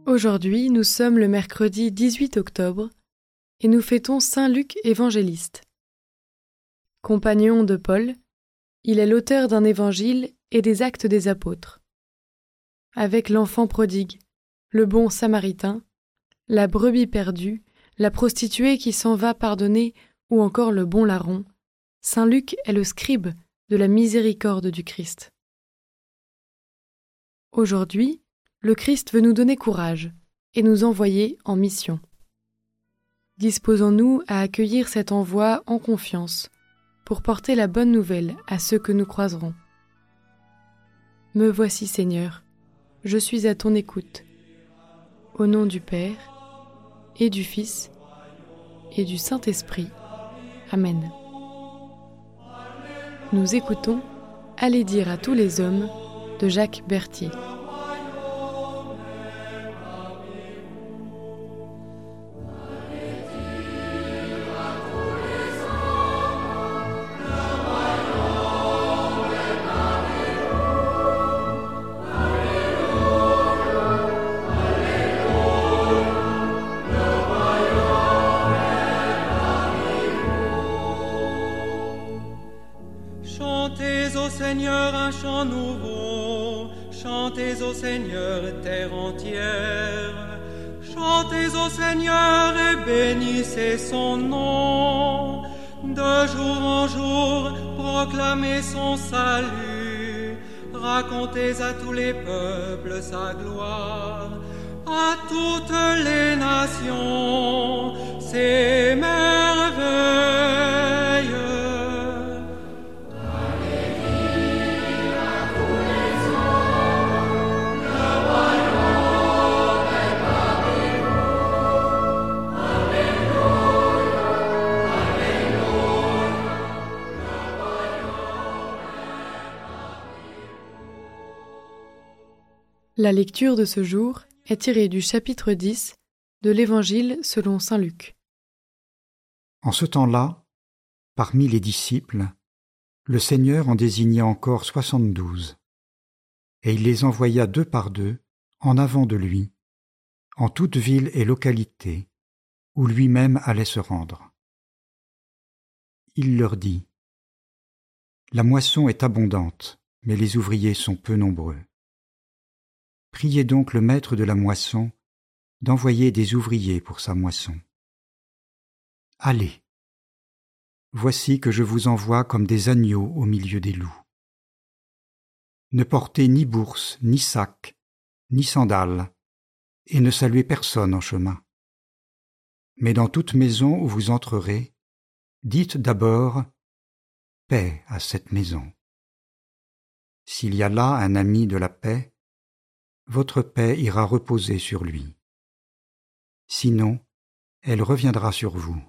Aujourd'hui, nous sommes le mercredi 18 octobre et nous fêtons Saint Luc évangéliste. Compagnon de Paul, il est l'auteur d'un évangile et des Actes des Apôtres. Avec l'enfant prodigue, le bon samaritain, la brebis perdue, la prostituée qui s'en va pardonner ou encore le bon larron, Saint Luc est le scribe de la miséricorde du Christ. Aujourd'hui, le Christ veut nous donner courage et nous envoyer en mission. Disposons-nous à accueillir cet envoi en confiance pour porter la bonne nouvelle à ceux que nous croiserons. Me voici, Seigneur, je suis à ton écoute. Au nom du Père, et du Fils, et du Saint-Esprit. Amen. Nous écoutons « Allez dire à tous les hommes » de Jacques Berthier. Chantez au Seigneur un chant nouveau, chantez au Seigneur terre entière. Chantez au Seigneur et bénissez son nom. De jour en jour, proclamez son salut. Racontez à tous les peuples sa gloire, à toutes les nations ses merveilles. La lecture de ce jour est tirée du chapitre 10 de l'Évangile selon saint Luc. En ce temps-là, parmi les disciples, le Seigneur en désigna encore 72, et il les envoya 2 par 2 en avant de lui, en toute ville et localité, où lui-même allait se rendre. Il leur dit : « La moisson est abondante, mais les ouvriers sont peu nombreux. Priez donc le maître de la moisson d'envoyer des ouvriers pour sa moisson. Allez, voici que je vous envoie comme des agneaux au milieu des loups. Ne portez ni bourse, ni sac, ni sandales, et ne saluez personne en chemin. Mais dans toute maison où vous entrerez, dites d'abord « Paix à cette maison ». S'il y a là un ami de la paix, votre paix ira reposer sur lui. Sinon, elle reviendra sur vous.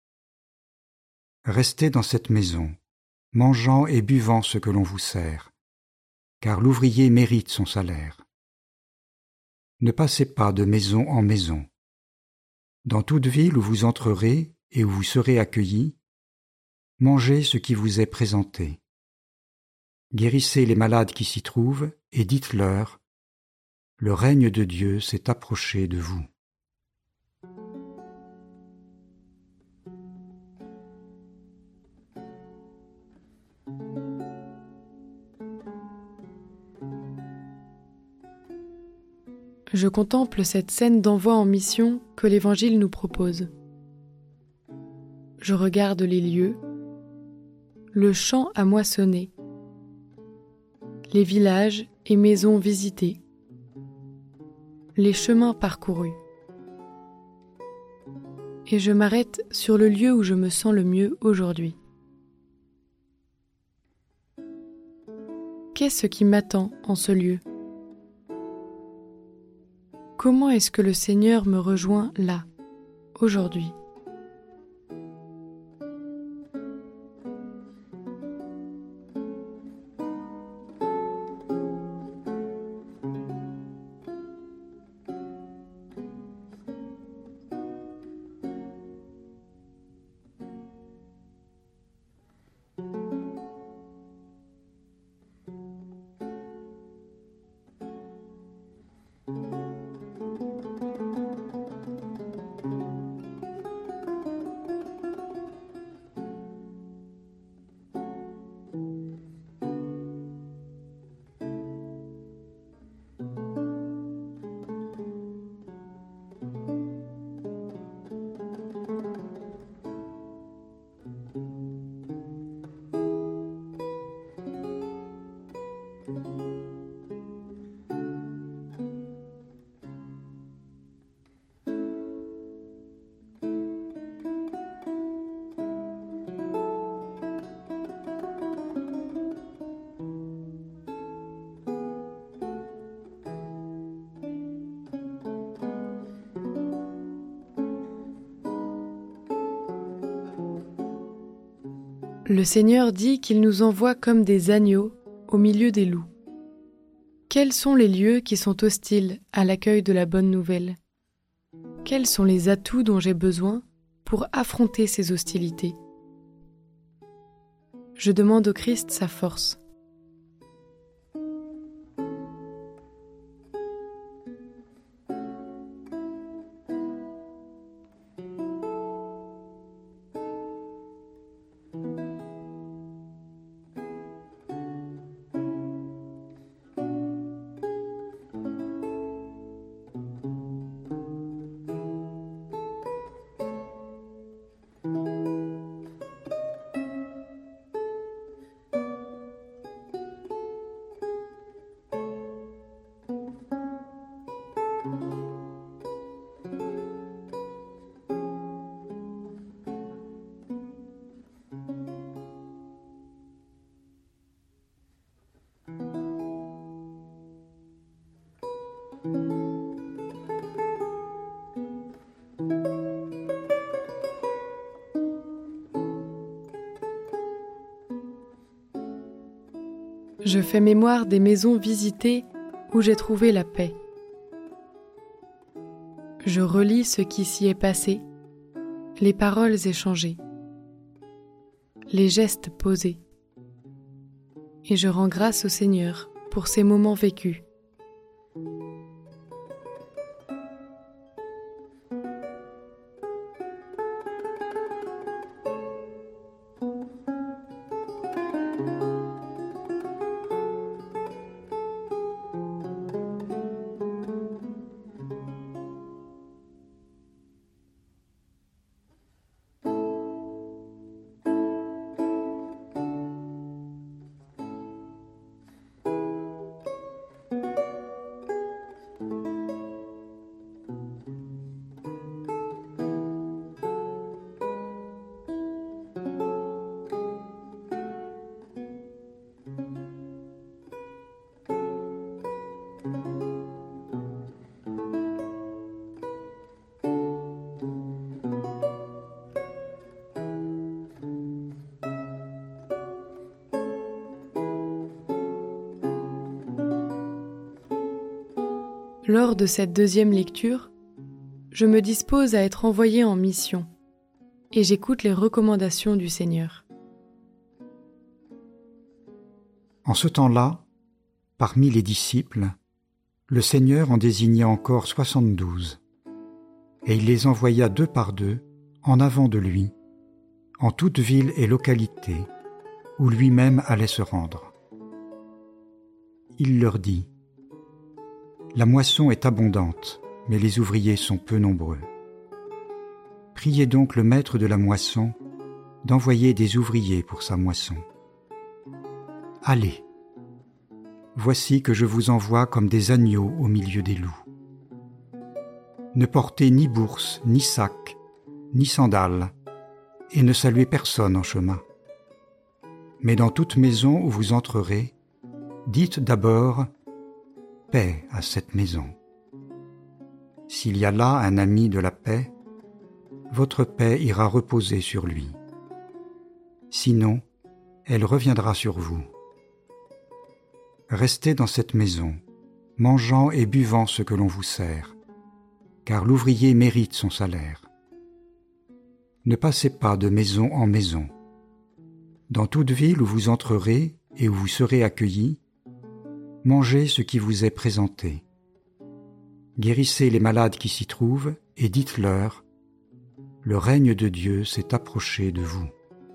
Restez dans cette maison, mangeant et buvant ce que l'on vous sert, car l'ouvrier mérite son salaire. Ne passez pas de maison en maison. Dans toute ville où vous entrerez et où vous serez accueillis, mangez ce qui vous est présenté. Guérissez les malades qui s'y trouvent et dites-leur : le règne de Dieu s'est approché de vous. Je contemple cette scène d'envoi en mission que l'Évangile nous propose. Je regarde les lieux, le champ à moissonner, les villages et maisons visités, les chemins parcourus. Et je m'arrête sur le lieu où je me sens le mieux aujourd'hui. Qu'est-ce qui m'attend en ce lieu ? Comment est-ce que le Seigneur me rejoint là, aujourd'hui ? Le Seigneur dit qu'il nous envoie comme des agneaux au milieu des loups. Quels sont les lieux qui sont hostiles à l'accueil de la bonne nouvelle ? Quels sont les atouts dont j'ai besoin pour affronter ces hostilités ? Je demande au Christ sa force. Je fais mémoire des maisons visitées où j'ai trouvé la paix. Je relis ce qui s'y est passé, les paroles échangées, les gestes posés. Et je rends grâce au Seigneur pour ces moments vécus. Lors de cette deuxième lecture, je me dispose à être envoyé en mission et j'écoute les recommandations du Seigneur. En ce temps-là, parmi les disciples, le Seigneur en désigna encore 72, et il les envoya 2 par 2 en avant de lui, en toute ville et localité où lui-même allait se rendre. Il leur dit : « La moisson est abondante, mais les ouvriers sont peu nombreux. Priez donc le maître de la moisson d'envoyer des ouvriers pour sa moisson. Allez, voici que je vous envoie comme des agneaux au milieu des loups. Ne portez ni bourse, ni sac, ni sandales, et ne saluez personne en chemin. Mais dans toute maison où vous entrerez, dites d'abord « Paix à cette maison ». S'il y a là un ami de la paix, votre paix ira reposer sur lui. Sinon, elle reviendra sur vous. Restez dans cette maison, mangeant et buvant ce que l'on vous sert, car l'ouvrier mérite son salaire. Ne passez pas de maison en maison. Dans toute ville où vous entrerez et où vous serez accueillis, mangez ce qui vous est présenté. Guérissez les malades qui s'y trouvent et dites-leur : le règne de Dieu s'est approché de vous.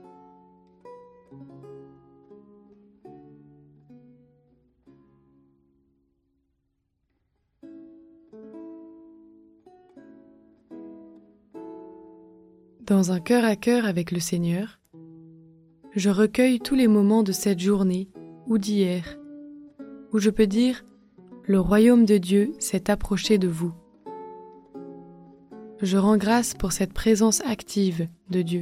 Dans un cœur à cœur avec le Seigneur, je recueille tous les moments de cette journée ou d'hier, où je peux dire « Le royaume de Dieu s'est approché de vous ». Je rends grâce pour cette présence active de Dieu.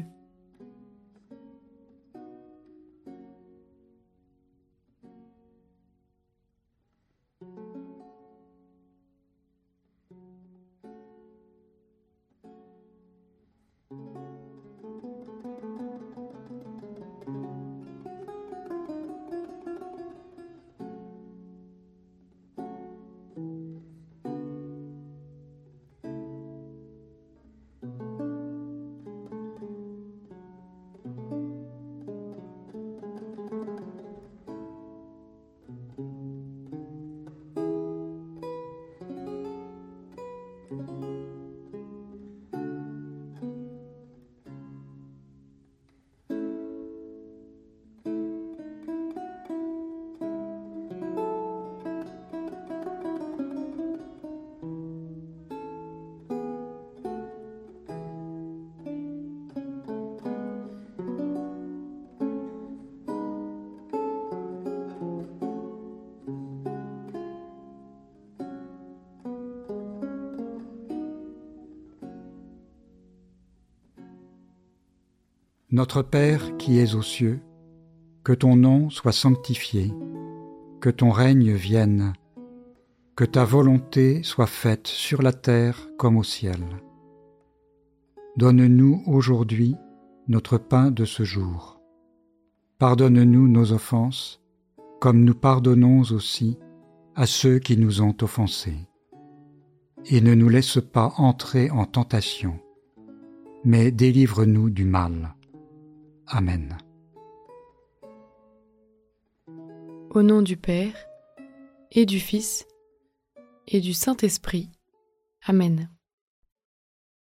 Notre Père qui es aux cieux, que ton nom soit sanctifié, que ton règne vienne, que ta volonté soit faite sur la terre comme au ciel. Donne-nous aujourd'hui notre pain de ce jour. Pardonne-nous nos offenses, comme nous pardonnons aussi à ceux qui nous ont offensés. Et ne nous laisse pas entrer en tentation, mais délivre-nous du mal. Amen. Au nom du Père, et du Fils, et du Saint-Esprit. Amen.